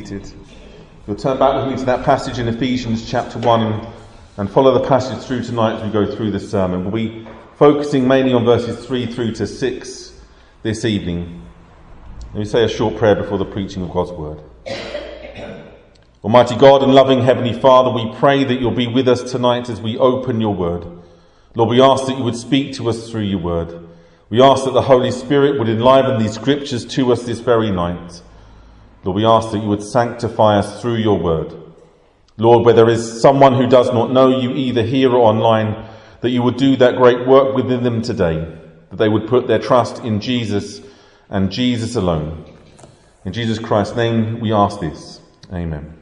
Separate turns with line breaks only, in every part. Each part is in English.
seated. You'll turn back with me to that passage in Ephesians chapter 1 and follow the passage through tonight as we go through the sermon. We'll be focusing mainly on verses 3 through to 6 this evening. Let me say a short prayer before the preaching of God's word. Almighty God and loving Heavenly Father, we pray that you'll be with us tonight as we open your word. Lord, we ask that you would speak to us through your word. We ask that the Holy Spirit would enliven these scriptures to us this very night. Lord, we ask that you would sanctify us through your word. Lord, where there is someone who does not know you either here or online, that you would do that great work within them today, that they would put their trust in Jesus and Jesus alone. In Jesus Christ's name we ask this. Amen.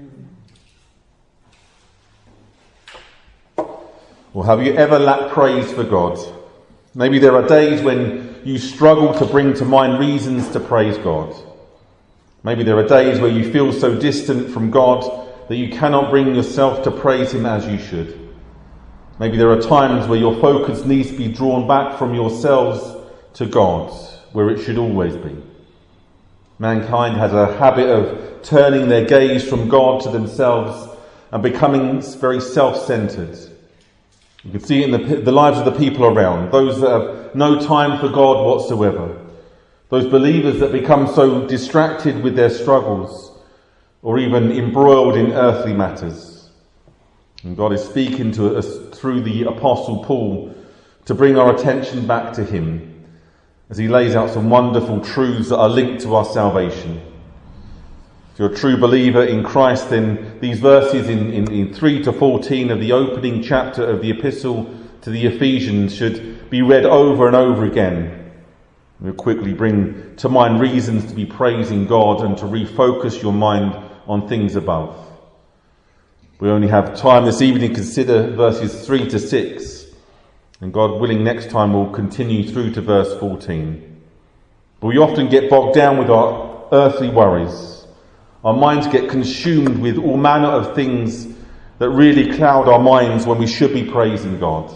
Well, have you ever lacked praise for God? Maybe there are days when you struggle to bring to mind reasons to praise God. Maybe there are days where you feel so distant from God that you cannot bring yourself to praise him as you should. Maybe there are times where your focus needs to be drawn back from yourselves to God, where it should always be. Mankind has a habit of turning their gaze from God to themselves and becoming very self-centred. You can see it in the lives of the people around, those that have no time for God whatsoever, those believers that become so distracted with their struggles or even embroiled in earthly matters. And God is speaking to us through the Apostle Paul to bring our attention back to him as he lays out some wonderful truths that are linked to our salvation. If you're a true believer in Christ, then these verses in 3 to 14 of the opening chapter of the epistle to the Ephesians should be read over and over again. We'll quickly bring to mind reasons to be praising God and to refocus your mind on things above. We only have time this evening to consider verses 3 to 6. And God willing, next time we'll continue through to verse 14. But we often get bogged down with our earthly worries. Our minds get consumed with all manner of things that really cloud our minds when we should be praising God.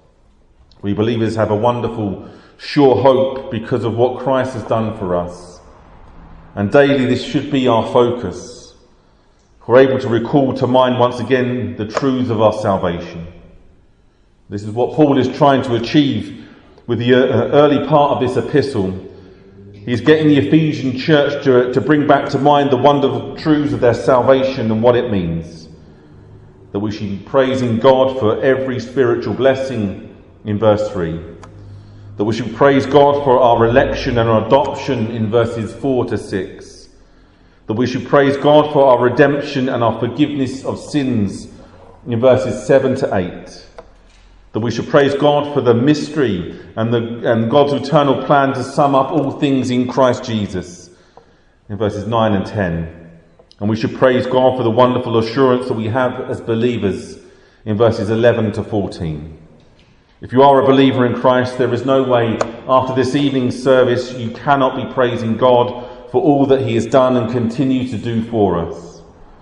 We believers have a wonderful, sure hope because of what Christ has done for us. And daily this should be our focus. We're able to recall to mind once again the truths of our salvation. This is what Paul is trying to achieve with the early part of this epistle. He's getting the Ephesian church to bring back to mind the wonderful truths of their salvation and what it means. That we should be praising God for every spiritual blessing in verse 3. That we should praise God for our election and our adoption in verses 4 to 6. That we should praise God for our redemption and our forgiveness of sins in verses 7 to 8. That we should praise God for the mystery and God's eternal plan to sum up all things in Christ Jesus in verses 9 and 10. And we should praise God for the wonderful assurance that we have as believers in verses 11 to 14. If you are a believer in Christ, there is no way after this evening's service you cannot be praising God for all that he has done and continues to do for us.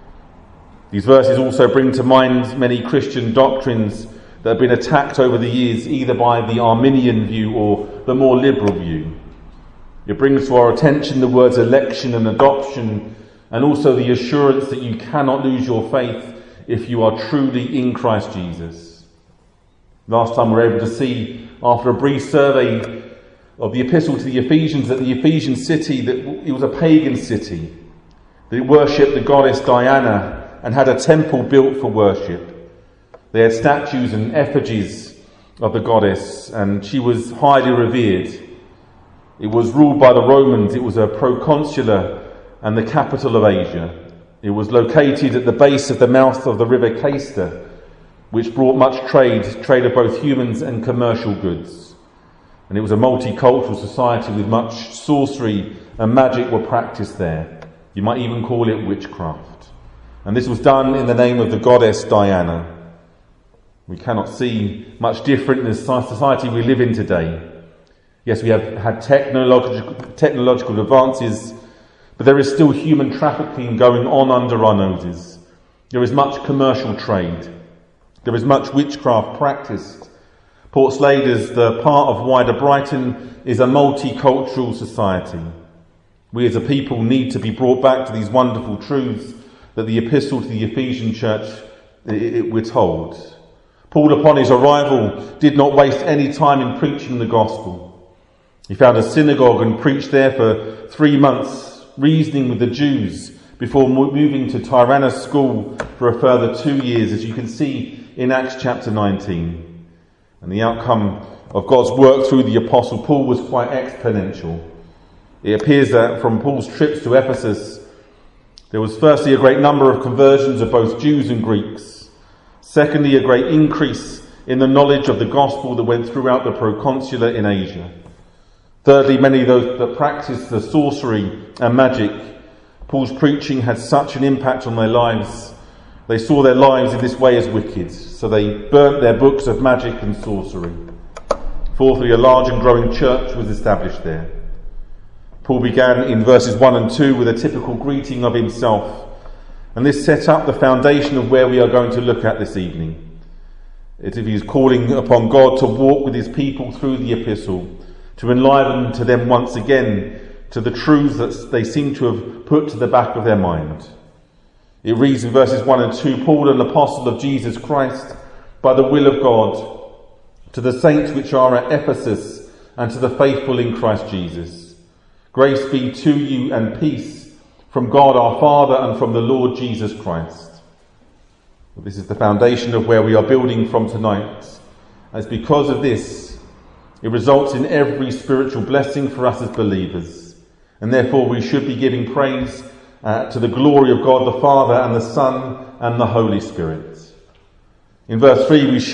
These verses also bring to mind many Christian doctrines that have been attacked over the years either by the Arminian view or the more liberal view. It brings to our attention the words election and adoption and also the assurance that you cannot lose your faith if you are truly in Christ Jesus. Last time we were able to see, after a brief survey of the epistle to the Ephesians, that the Ephesian city, that it was a pagan city, that it worshipped the goddess Diana and had a temple built for worship. They had statues and effigies of the goddess, and she was highly revered. It was ruled by the Romans. It was a proconsular and the capital of Asia. It was located at the base of the mouth of the river Cayster, which brought much trade of both humans and commercial goods. And it was a multicultural society with much sorcery and magic were practiced there. You might even call it witchcraft. And this was done in the name of the goddess Diana. We cannot see much different in the society we live in today. Yes, we have had technological advances, but there is still human trafficking going on under our noses. There is much commercial trade. There is much witchcraft practiced. Portslade, as the part of wider Brighton, is a multicultural society. We as a people need to be brought back to these wonderful truths that the epistle to the Ephesian church, we're told. Paul, upon his arrival, did not waste any time in preaching the gospel. He found a synagogue and preached there for 3 months, reasoning with the Jews, before moving to Tyrannus school for a further 2 years, as you can see in Acts chapter 19. And the outcome of God's work through the Apostle Paul was quite exponential. It appears that from Paul's trips to Ephesus, there was firstly a great number of conversions of both Jews and Greeks. Secondly, a great increase in the knowledge of the gospel that went throughout the proconsular in Asia. Thirdly, many of those that practiced the sorcery and magic, Paul's preaching had such an impact on their lives. They saw their lives in this way as wicked, so they burnt their books of magic and sorcery. Fourthly, a large and growing church was established there. Paul began in verses 1 and 2 with a typical greeting of himself, and this set up the foundation of where we are going to look at this evening. As if he is calling upon God to walk with his people through the epistle, to enliven to them once again to the truths that they seem to have put to the back of their mind. It reads in verses 1 and 2, Paul, an apostle of Jesus Christ, by the will of God, to the saints which are at Ephesus, and to the faithful in Christ Jesus. Grace be to you and peace from God our Father and from the Lord Jesus Christ. Well, this is the foundation of where we are building from tonight. As because of this, it results in every spiritual blessing for us as believers. And therefore we should be giving praise to the glory of God the Father and the Son and the Holy Spirit. In verse 3 we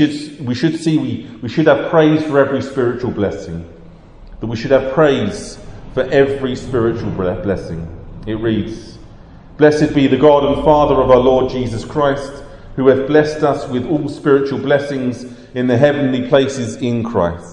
should have praise for every spiritual blessing. That we should have praise for every spiritual blessing. It reads, Blessed be the God and Father of our Lord Jesus Christ, who hath blessed us with all spiritual blessings in the heavenly places in Christ.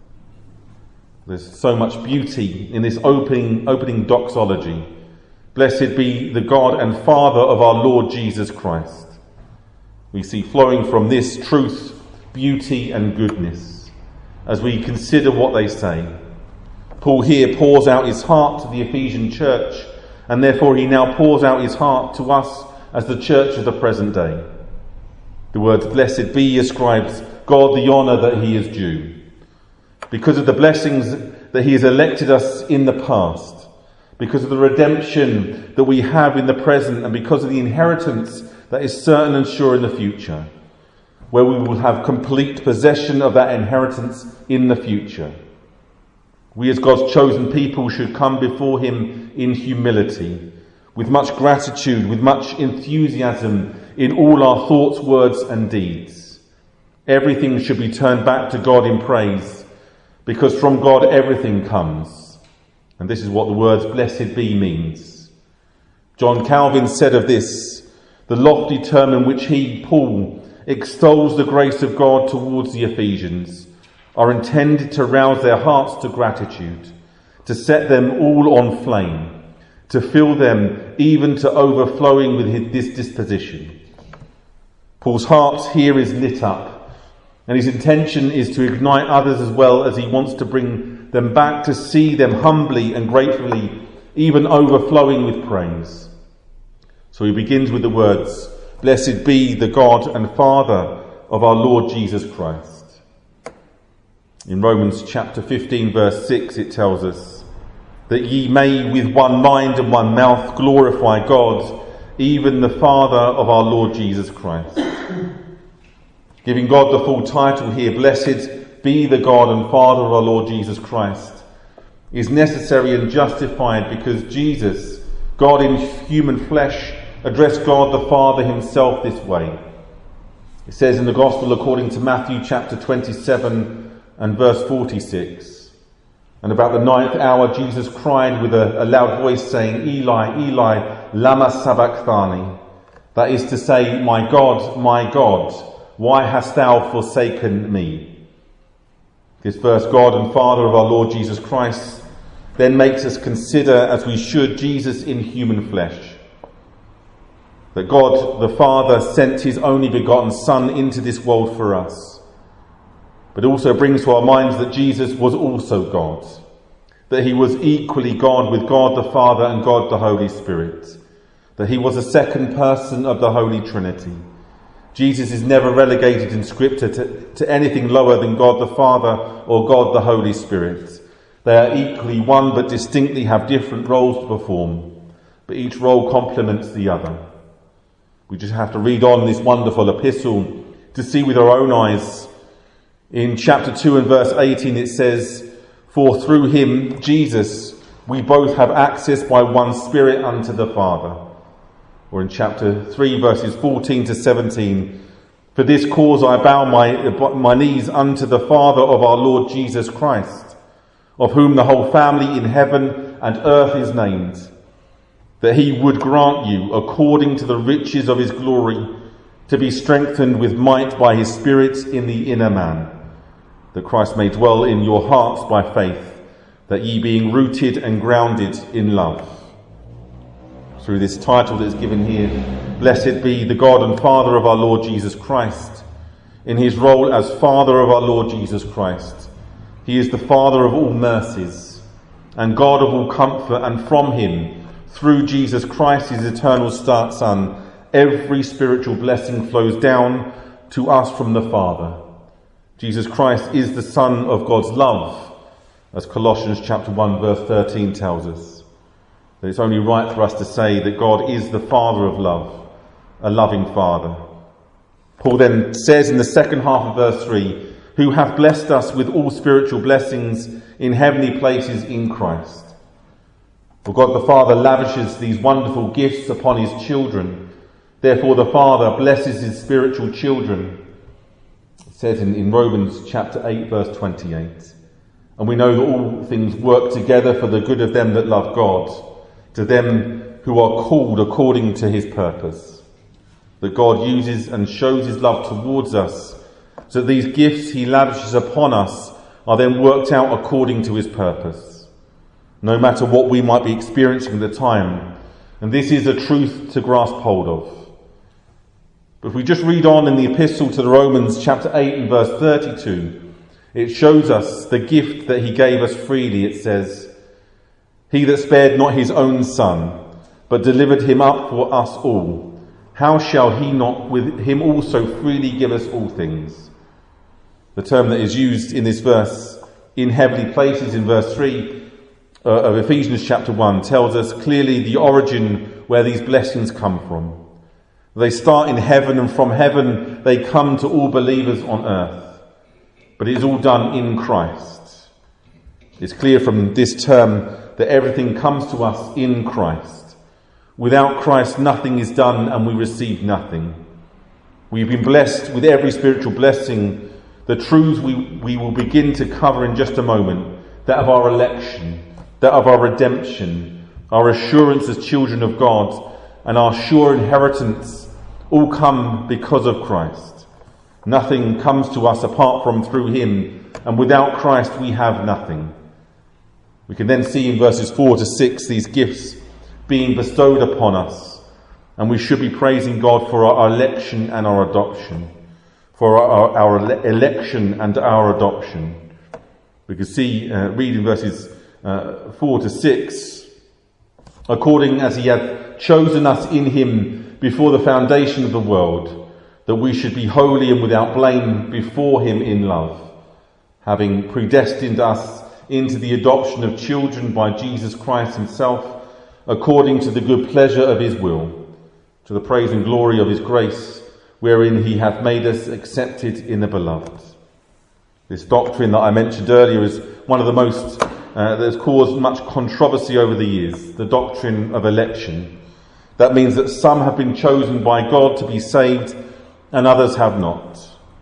There's so much beauty in this opening doxology. Blessed be the God and Father of our Lord Jesus Christ. We see flowing from this truth, beauty and goodness as we consider what they say. Paul here pours out his heart to the Ephesian church, and therefore he now pours out his heart to us as the church of the present day. The word blessed be ascribes God the honour that he is due, because of the blessings that he has elected us in the past, because of the redemption that we have in the present, and because of the inheritance that is certain and sure in the future, where we will have complete possession of that inheritance in the future. We as God's chosen people should come before him in humility, with much gratitude, with much enthusiasm in all our thoughts, words and deeds. Everything should be turned back to God in praise, because from God everything comes. And this is what the words blessed be means. John Calvin said of this, the lofty term in which he, Paul, extols the grace of God towards the Ephesians are intended to rouse their hearts to gratitude, to set them all on flame, to fill them even to overflowing with this disposition. Paul's heart here is lit up, and his intention is to ignite others as well, as he wants to bring them back to see them humbly and gratefully, even overflowing with praise. So he begins with the words, Blessed be the God and Father of our Lord Jesus Christ. In Romans chapter 15 verse 6 it tells us, that ye may with one mind and one mouth glorify God, even the Father of our Lord Jesus Christ. Giving God the full title here, Blessed be the God and Father of our Lord Jesus Christ, is necessary and justified because Jesus, God in human flesh, addressed God the Father himself this way. It says in the Gospel according to Matthew chapter 27 and verse 46, And about the 9th hour Jesus cried with a loud voice, saying, Eli, Eli, lama sabachthani. That is to say, my God, why hast thou forsaken me? This verse, God and Father of our Lord Jesus Christ, then makes us consider, as we should, Jesus in human flesh. That God the Father sent his only begotten Son into this world for us. But also brings to our minds that Jesus was also God. that he was equally God with God the Father and God the Holy Spirit, that he was a second person of the Holy Trinity. Jesus is never relegated in Scripture to anything lower than God the Father or God the Holy Spirit. They are equally one but distinctly have different roles to perform, but each role complements the other. We just have to read on this wonderful epistle to see with our own eyes. In chapter 2 and verse 18 it says, "For through him, Jesus, we both have access by one Spirit unto the Father." Or in chapter 3 verses 14 to 17, "For this cause I bow my knees unto the Father of our Lord Jesus Christ, of whom the whole family in heaven and earth is named, that he would grant you, according to the riches of his glory, to be strengthened with might by his Spirit in the inner man, that Christ may dwell in your hearts by faith, that ye being rooted and grounded in love." Through this title that is given here, "Blessed be the God and Father of our Lord Jesus Christ." In his role as Father of our Lord Jesus Christ, he is the Father of all mercies and God of all comfort, and from him, through Jesus Christ, his eternal Son, every spiritual blessing flows down to us from the Father. Jesus Christ is the Son of God's love, as Colossians chapter 1 verse 13 tells us. That it's only right for us to say that God is the Father of love, a loving Father. Paul then says in the second half of verse 3, "Who hath blessed us with all spiritual blessings in heavenly places in Christ." For God the Father lavishes these wonderful gifts upon his children. Therefore the Father blesses his spiritual children. It says in Romans chapter 8 verse 28. "And we know that all things work together for the good of them that love God, to them who are called according to his purpose." That God uses and shows his love towards us, so that these gifts he lavishes upon us are then worked out according to his purpose, no matter what we might be experiencing at the time. And this is a truth to grasp hold of. But if we just read on in the epistle to the Romans chapter 8 and verse 32, it shows us the gift that he gave us freely. It says, "He that spared not his own Son, but delivered him up for us all, how shall he not with him also freely give us all things?" The term that is used in this verse, "in heavenly places," in verse 3 of Ephesians chapter 1, tells us clearly the origin where these blessings come from. They start in heaven, and from heaven they come to all believers on earth. But it is all done in Christ. It's clear from this term that everything comes to us in Christ. Without Christ, nothing is done and we receive nothing. We've been blessed with every spiritual blessing. The truths we will begin to cover in just a moment, that of our election, that of our redemption, our assurance as children of God, and our sure inheritance, all come because of Christ. Nothing comes to us apart from through him, and without Christ we have nothing. We can then see in verses 4 to 6 these gifts being bestowed upon us, and we should be praising God for our election and our adoption. For our election and our adoption. We can see, read in verses 4 to 6, "According as he hath chosen us in him before the foundation of the world, that we should be holy and without blame before him in love, having predestined us into the adoption of children by Jesus Christ himself, according to the good pleasure of his will, to the praise and glory of his grace, wherein he hath made us accepted in the beloved." This doctrine that I mentioned earlier is one of the most that has caused much controversy over the years, the doctrine of election. That means that some have been chosen by God to be saved and others have not.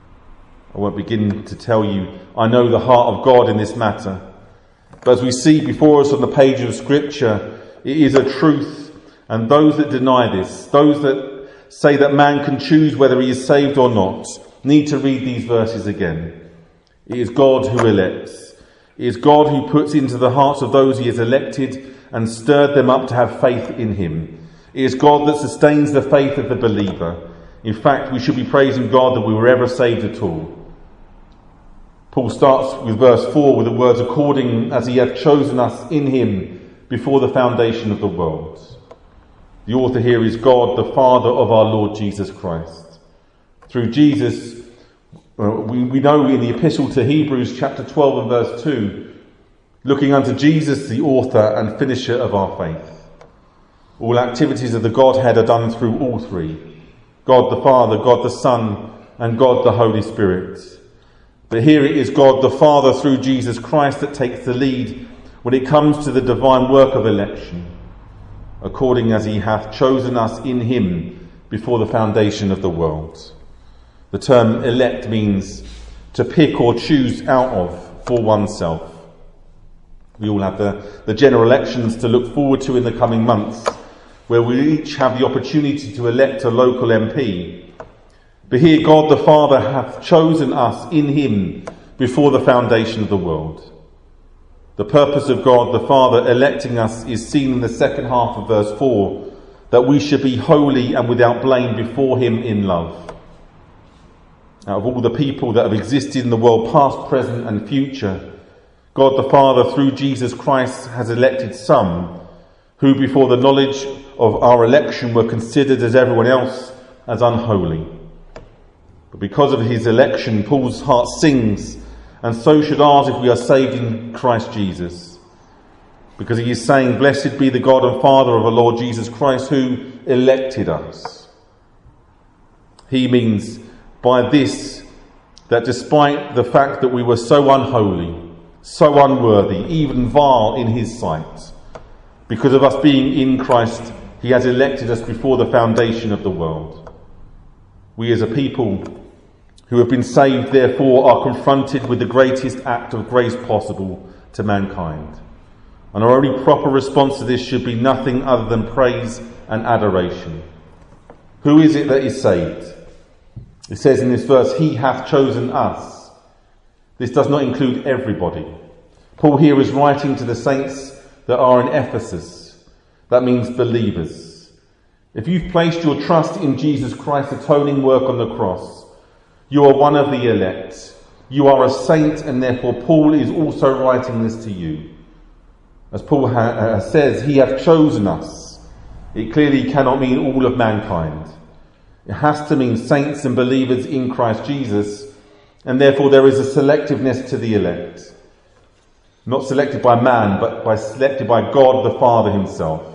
I won't begin to tell you I know the heart of God in this matter, but as we see before us on the page of Scripture, it is a truth, and those that deny this, those that say that man can choose whether he is saved or not, need to read these verses again. It is God who elects. It is God who puts into the hearts of those he has elected and stirred them up to have faith in him. It is God that sustains the faith of the believer. In fact, we should be praising God that we were ever saved at all. Paul starts with verse 4 with the words, according as he hath chosen us in him before the foundation of the world. The author here is God, the Father of our Lord Jesus Christ. Through Jesus, we know in the epistle to Hebrews chapter 12 and verse 2, looking unto Jesus, the author and finisher of our faith. All activities of the Godhead are done through all three: God the Father, God the Son, and God the Holy Spirit. But here it is God the Father through Jesus Christ that takes the lead when it comes to the divine work of election, according as he hath chosen us in him before the foundation of the world. The term elect means to pick or choose out of for oneself. We all have the general elections to look forward to in the coming months, where we each have the opportunity to elect a local MP. But here God the Father hath chosen us in him before the foundation of the world. The purpose of God the Father electing us is seen in the second half of verse 4, that we should be holy and without blame before him in love. Out of all the people that have existed in the world, past, present and future, God the Father through Jesus Christ has elected some who before the knowledge of our election were considered as everyone else as unholy. But because of his election, Paul's heart sings, and so should ours if we are saved in Christ Jesus. Because he is saying, blessed be the God and Father of our Lord Jesus Christ, who elected us. He means by this that despite the fact that we were so unholy, so unworthy, even vile in his sight, because of us being in Christ, he has elected us before the foundation of the world. We as a people who have been saved, therefore, are confronted with the greatest act of grace possible to mankind. And our only proper response to this should be nothing other than praise and adoration. Who is it that is saved? It says in this verse, he hath chosen us. This does not include everybody. Paul here is writing to the saints that are in Ephesus. That means believers. If you've placed your trust in Jesus Christ's atoning work on the cross, you are one of the elect. You are a saint, and therefore Paul is also writing this to you. As Paul says, he hath chosen us. It clearly cannot mean all of mankind. It has to mean saints and believers in Christ Jesus, and therefore there is a selectiveness to the elect. Not selected by man, but selected by God the Father himself.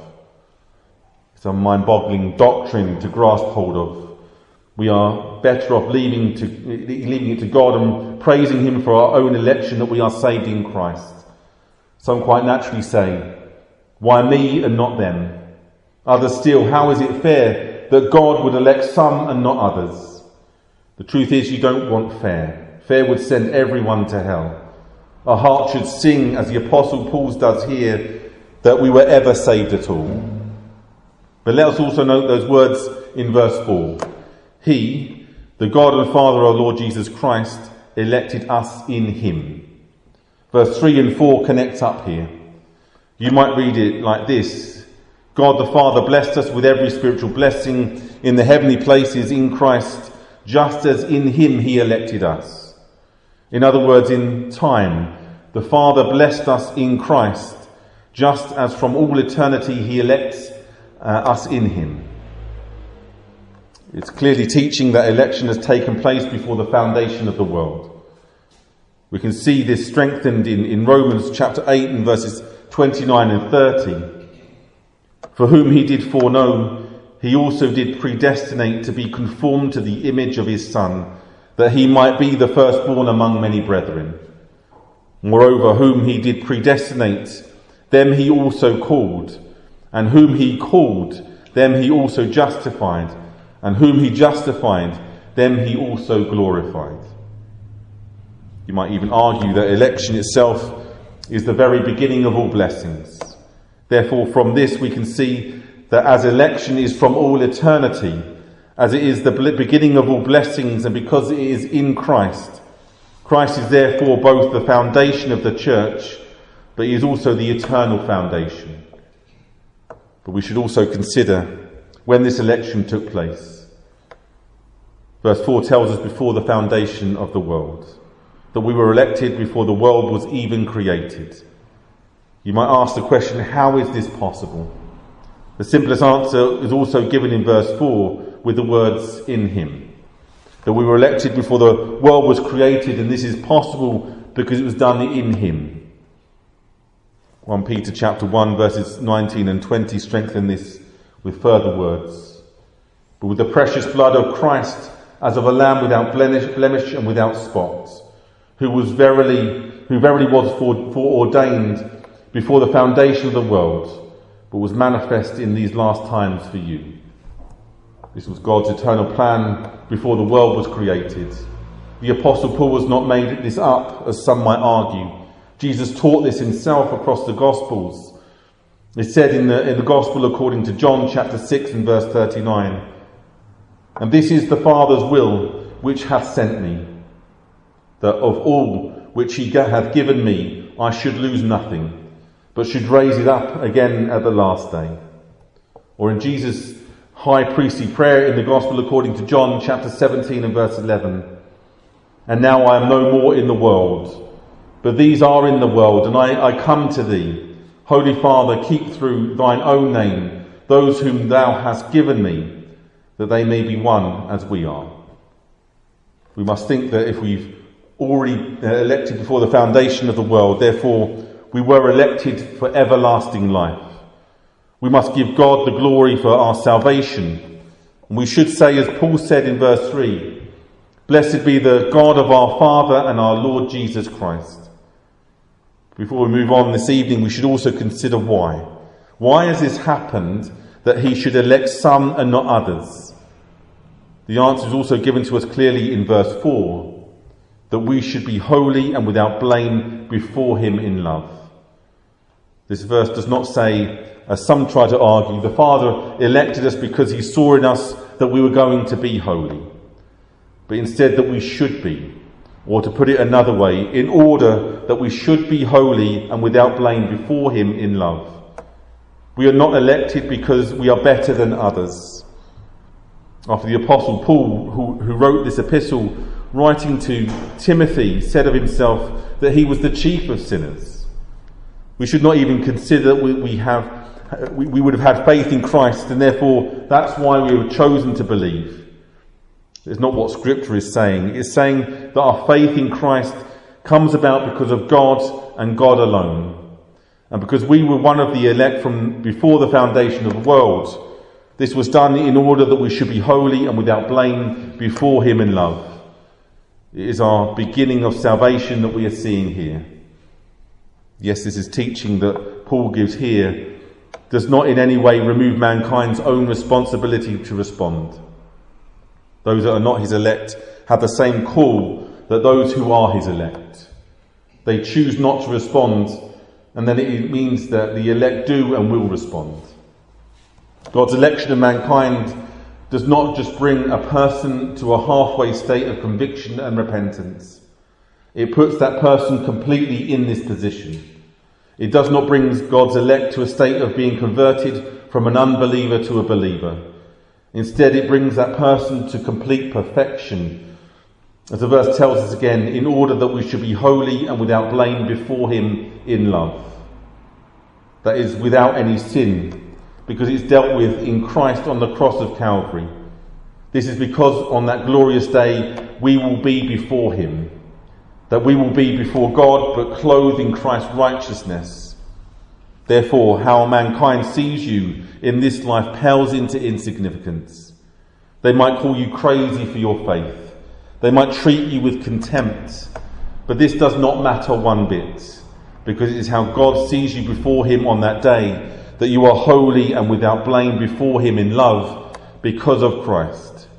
It's a mind-boggling doctrine to grasp hold of. We are better off leaving it to God and praising him for our own election, that we are saved in Christ. Some quite naturally say, why me and not them? Others still, how is it fair that God would elect some and not others? The truth is, you don't want fair. Fair would send everyone to hell. Our heart should sing, as the Apostle Paul does here, that we were ever saved at all. But let us also note those words in verse 4. He, the God and Father of our Lord Jesus Christ, elected us in him. Verse 3 and 4 connect up here. You might read it like this. God the Father blessed us with every spiritual blessing in the heavenly places in Christ, just as in him he elected us. In other words, in time, the Father blessed us in Christ, just as from all eternity he elects us in him. It's clearly teaching that election has taken place before the foundation of the world. We can see this strengthened in Romans chapter 8 and verses 29 and 30. For whom he did foreknow, he also did predestinate to be conformed to the image of his Son, that he might be the firstborn among many brethren. Moreover, whom he did predestinate, them he also called. And whom he called, them he also justified. And whom he justified, them he also glorified. You might even argue that election itself is the very beginning of all blessings. Therefore, from this we can see that as election is from all eternity, as it is the beginning of all blessings, and because it is in Christ, Christ is therefore both the foundation of the church, but he is also the eternal foundation. But we should also consider when this election took place. Verse 4 tells us before the foundation of the world. that we were elected before the world was even created. You might ask the question, how is this possible? The simplest answer is also given in verse 4 with the words, in him. That we were elected before the world was created, and this is possible because it was done in him. 1 Peter chapter 1 verses 19 and 20 strengthen this with further words. But with the precious blood of Christ, as of a lamb without blemish and without spot, who verily was foreordained before the foundation of the world, but was manifest in these last times for you. This was God's eternal plan before the world was created. The Apostle Paul has not made this up, as some might argue. Jesus taught this himself across the Gospels. It's said in the Gospel according to John chapter 6 and verse 39, and this is the Father's will which hath sent me, that of all which he hath given me I should lose nothing, but should raise it up again at the last day. Or in Jesus' high priestly prayer in the Gospel according to John chapter 17 and verse 11, and now I am no more in the world, but these are in the world, and I come to thee. Holy Father, keep through thine own name those whom thou hast given me, that they may be one as we are. We must think that if we've already elected before the foundation of the world, therefore we were elected for everlasting life. We must give God the glory for our salvation. And we should say, as Paul said in verse 3, blessed be the God of our Father and our Lord Jesus Christ. Before we move on this evening, we should also consider why. Why has this happened that he should elect some and not others? The answer is also given to us clearly in verse 4, that we should be holy and without blame before him in love. This verse does not say, as some try to argue, the Father elected us because he saw in us that we were going to be holy, but instead that we should be, or to put it another way, in order that we should be holy and without blame before him in love. We are not elected because we are better than others. After the Apostle Paul, who wrote this epistle, writing to Timothy, said of himself that he was the chief of sinners. We should not even consider that we would have had faith in Christ, and therefore that's why we were chosen to believe. It's not what Scripture is saying. It's saying that our faith in Christ comes about because of God and God alone. And because we were one of the elect from before the foundation of the world, this was done in order that we should be holy and without blame before him in love. It is our beginning of salvation that we are seeing here. Yes, this is teaching that Paul gives here does not in any way remove mankind's own responsibility to respond. Those that are not his elect have the same call that those who are his elect. They choose not to respond, and then it means that the elect do and will respond. God's election of mankind does not just bring a person to a halfway state of conviction and repentance. It puts that person completely in this position. It does not bring God's elect to a state of being converted from an unbeliever to a believer. Instead, it brings that person to complete perfection. As the verse tells us again, in order that we should be holy and without blame before him in love. That is, without any sin, because it's dealt with in Christ on the cross of Calvary. This is because on that glorious day we will be before him. That we will be before God, but clothed in Christ's righteousness. Therefore, how mankind sees you in this life pales into insignificance. They might call you crazy for your faith. They might treat you with contempt. But this does not matter one bit, because it is how God sees you before him on that day, that you are holy and without blame before him in love because of Christ.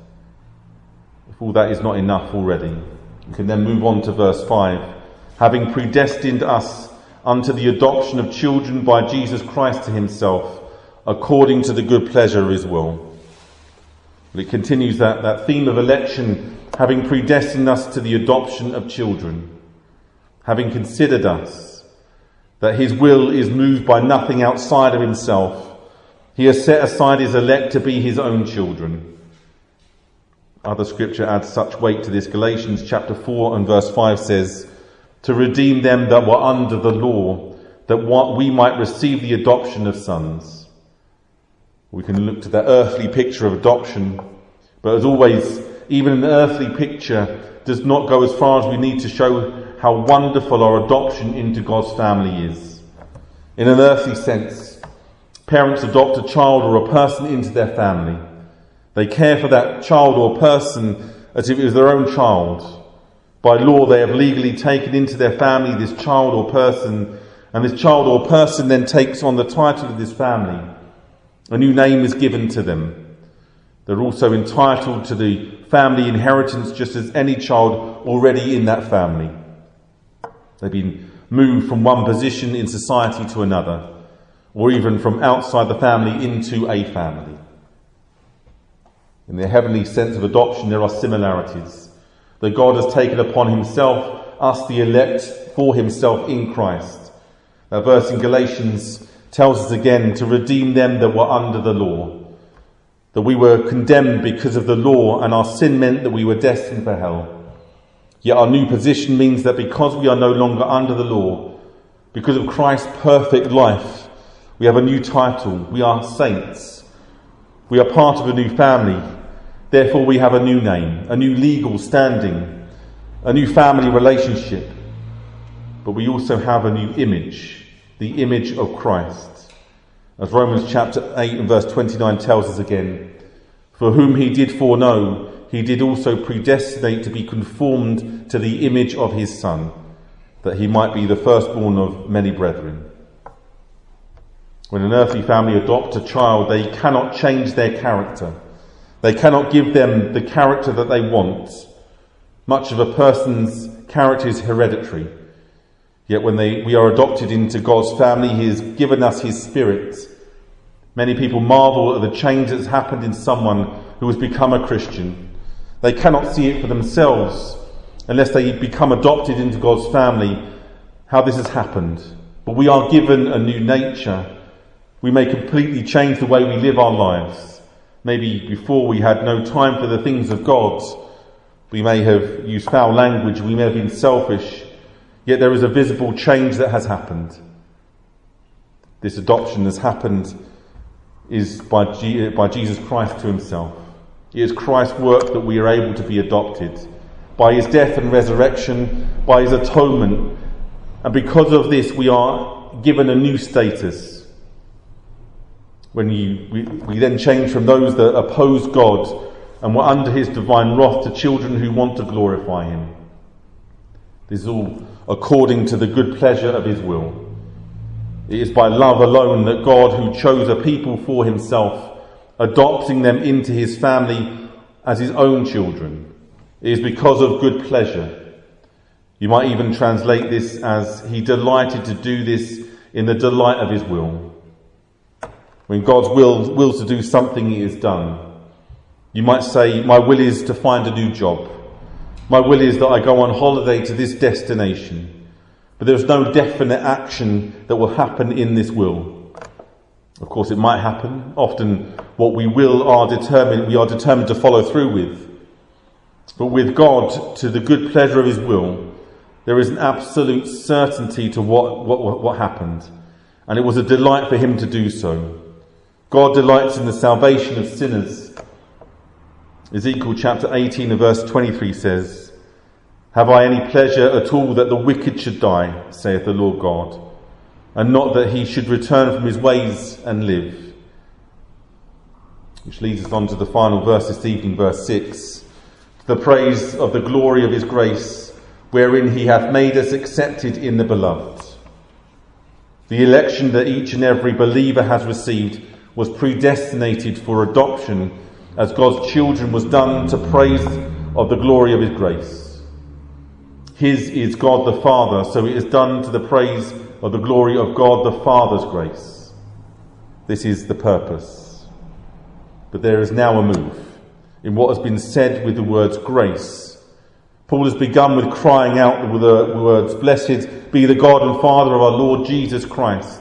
If all that is not enough already, we can then move on to verse 5. Having predestined us unto the adoption of children by Jesus Christ to himself, according to the good pleasure of his will. But it continues that theme of election, having predestined us to the adoption of children, having considered us, that his will is moved by nothing outside of himself. He has set aside his elect to be his own children. Other scripture adds such weight to this. Galatians chapter 4 and verse 5 says, to redeem them that were under the law, that we might receive the adoption of sons. We can look to that earthly picture of adoption, but as always, even an earthly picture does not go as far as we need to show how wonderful our adoption into God's family is. In an earthly sense, parents adopt a child or a person into their family. They care for that child or person as if it was their own child. By law, they have legally taken into their family this child or person, and this child or person then takes on the title of this family. A new name is given to them. They're also entitled to the family inheritance just as any child already in that family. They've been moved from one position in society to another, or even from outside the family into a family. In the heavenly sense of adoption, there are similarities. That God has taken upon himself, us the elect, for himself in Christ. That verse in Galatians tells us again to redeem them that were under the law. That we were condemned because of the law, and our sin meant that we were destined for hell. Yet our new position means that because we are no longer under the law, because of Christ's perfect life, we have a new title. We are saints. We are part of a new family. Therefore, we have a new name, a new legal standing, a new family relationship. But we also have a new image, the image of Christ. As Romans chapter 8 and verse 29 tells us again, for whom he did foreknow, he did also predestinate to be conformed to the image of his Son, that he might be the firstborn of many brethren. When an earthly family adopts a child, they cannot change their character. They cannot give them the character that they want. Much of a person's character is hereditary. Yet when we are adopted into God's family, he has given us his Spirit. Many people marvel at the change that's happened in someone who has become a Christian. They cannot see it for themselves unless they become adopted into God's family, how this has happened. But we are given a new nature. We may completely change the way we live our lives. Maybe before we had no time for the things of God. We may have used foul language. We may have been selfish. Yet there is a visible change that has happened. This adoption has happened is by Jesus Christ to himself. It is Christ's work that we are able to be adopted. By his death and resurrection, by his atonement. And because of this, we are given a new status. When we then change from those that oppose God and were under his divine wrath to children who want to glorify him. This is all according to the good pleasure of his will. It is by love alone that God, who chose a people for himself, adopting them into his family as his own children. It is because of good pleasure. You might even translate this as he delighted to do this in the delight of his will. When God's wills to do something, it is done. You might say, my will is to find a new job. My will is that I go on holiday to this destination. But there's no definite action that will happen in this will. Of course, it might happen. Often what we will we are determined to follow through with. But with God, to the good pleasure of his will, there is an absolute certainty to what happened. And it was a delight for him to do so. God delights in the salvation of sinners. Ezekiel chapter 18 and verse 23 says, have I any pleasure at all that the wicked should die, saith the Lord God, and not that he should return from his ways and live? Which leads us on to the final verse this evening, verse 6. The praise of the glory of his grace, wherein he hath made us accepted in the beloved. The election that each and every believer has received was predestinated for adoption as God's children was done to praise of the glory of his grace. His is God the Father, so it is done to the praise of the glory of God the Father's grace. This is the purpose. But there is now a move in what has been said with the words grace. Paul has begun with crying out with the words, blessed be the God and Father of our Lord Jesus Christ.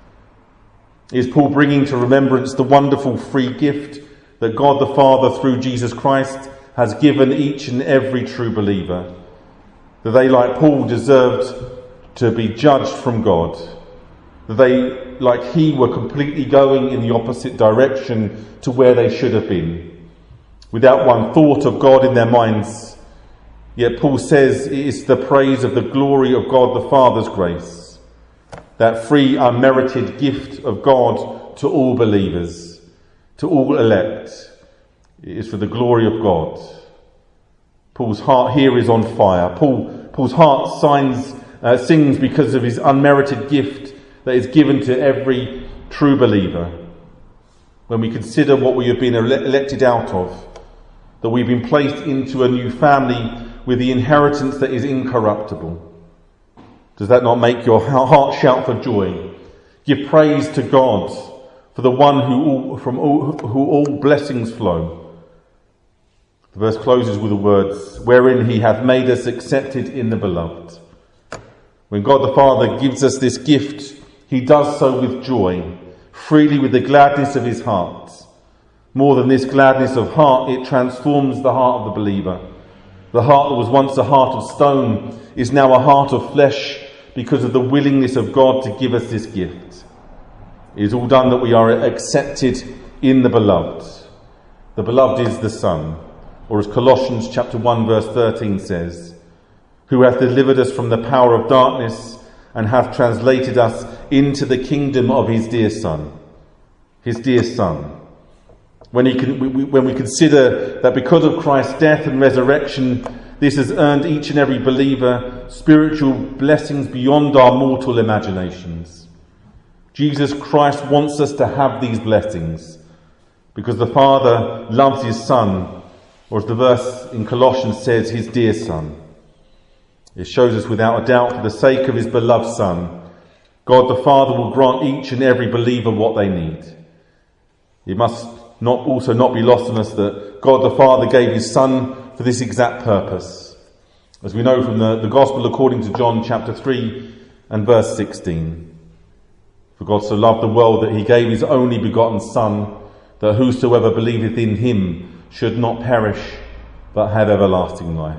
Is Paul bringing to remembrance the wonderful free gift that God the Father through Jesus Christ has given each and every true believer? that they, like Paul, deserved to be judged from God, that they, like he, were completely going in the opposite direction to where they should have been, without one thought of God in their minds. Yet Paul says it is the praise of the glory of God the Father's grace, that free, unmerited gift of God to all believers, to all elect. It is for the glory of God. Paul's heart here is on fire. Paul's heart sings because of his unmerited gift that is given to every true believer. When we consider what we have been elected out of, that we've been placed into a new family with the inheritance that is incorruptible. Does that not make your heart shout for joy? Give praise to God for the one who all blessings flow. The verse closes with the words, wherein he hath made us accepted in the beloved. When God the Father gives us this gift, he does so with joy, freely with the gladness of his heart. More than this gladness of heart, it transforms the heart of the believer. The heart that was once a heart of stone is now a heart of flesh because of the willingness of God to give us this gift. It is all done that we are accepted in the beloved. The beloved is the Son, or as Colossians chapter 1 verse 13 says, who hath delivered us from the power of darkness and hath translated us into the kingdom of his dear Son. His dear Son. When we consider that because of Christ's death and resurrection, this has earned each and every believer spiritual blessings beyond our mortal imaginations. Jesus Christ wants us to have these blessings because the Father loves his Son, or as the verse in Colossians says, his dear Son. It shows us without a doubt, for the sake of his beloved Son, God the Father will grant each and every believer what they need. It must not be lost on us that God the Father gave his Son for this exact purpose. As we know from the Gospel according to John chapter 3 and verse 16. For God so loved the world that he gave his only begotten Son, that whosoever believeth in him should not perish, but have everlasting life.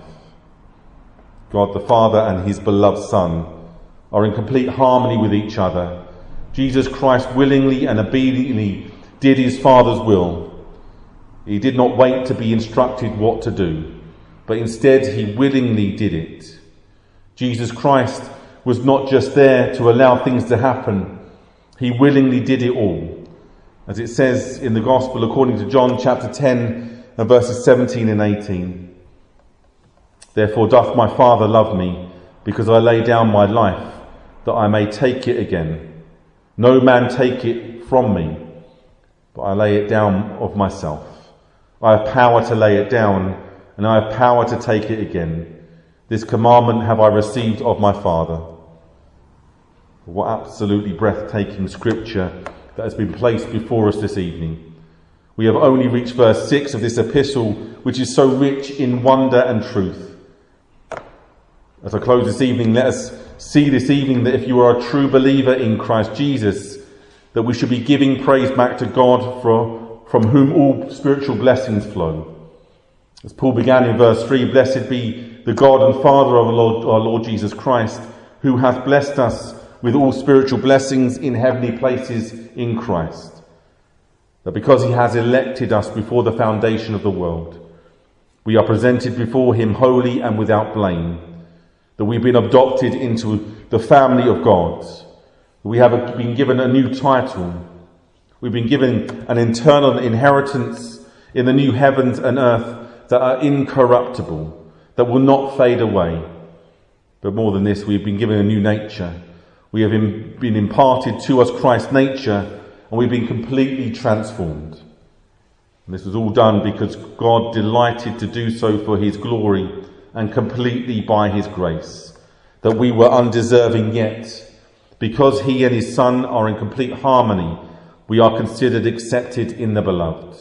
God the Father and his beloved Son are in complete harmony with each other. Jesus Christ willingly and obediently did his Father's will. He did not wait to be instructed what to do, but instead he willingly did it. Jesus Christ was not just there to allow things to happen. He willingly did it all. As it says in the Gospel according to John chapter 10 and verses 17 and 18. Therefore doth my Father love me, because I lay down my life, that I may take it again. No man take it from me, but I lay it down of myself. I have power to lay it down, and I have power to take it again. This commandment have I received of my Father. What absolutely breathtaking scripture that has been placed before us this evening. We have only reached verse 6 of this epistle, which is so rich in wonder and truth. As I close this evening, let us see this evening that if you are a true believer in Christ Jesus, that we should be giving praise back to God from whom all spiritual blessings flow. As Paul began in verse 3, blessed be the God and Father of our Lord Jesus Christ, who hath blessed us with all spiritual blessings in heavenly places in Christ. That because he has elected us before the foundation of the world, we are presented before him holy and without blame. That we've been adopted into the family of God. We have been given a new title. We've been given an eternal inheritance in the new heavens and earth that are incorruptible, that will not fade away. But more than this, we've been given a new nature. We have been imparted to us Christ's nature, and we've been completely transformed. And this was all done because God delighted to do so for his glory and completely by his grace, that we were undeserving yet. Because he and his Son are in complete harmony, we are considered accepted in the beloved.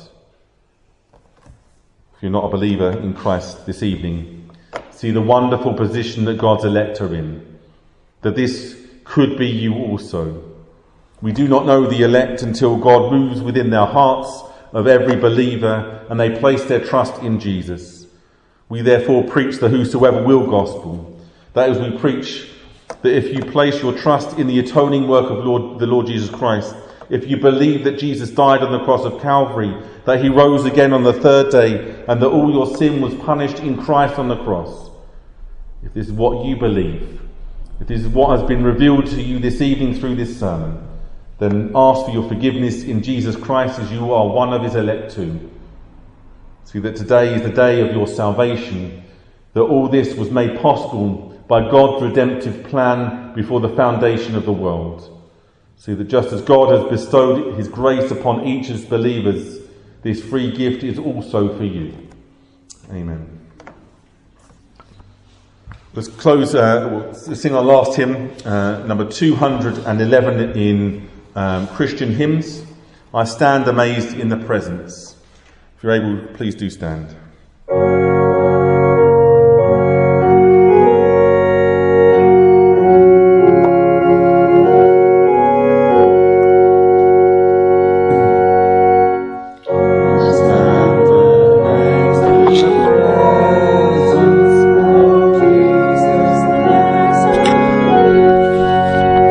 If you're not a believer in Christ this evening, see the wonderful position that God's elect are in, that this could be you also. We do not know the elect until God moves within their hearts of every believer and they place their trust in Jesus. We therefore preach the whosoever will gospel, That is, we preach that if you place your trust in the atoning work of the Lord Jesus Christ, if you believe that Jesus died on the cross of Calvary, that he rose again on the third day, and that all your sin was punished in Christ on the cross, if this is what you believe, if this is what has been revealed to you this evening through this sermon, then ask for your forgiveness in Jesus Christ as you are one of his elect too. See that today is the day of your salvation, that all this was made possible by God's redemptive plan before the foundation of the world. See that just as God has bestowed his grace upon each as believers, this free gift is also for you. Amen. Let's close, we'll sing our last hymn, number 211 in Christian hymns. I stand amazed in the presence. If you're able, please do stand.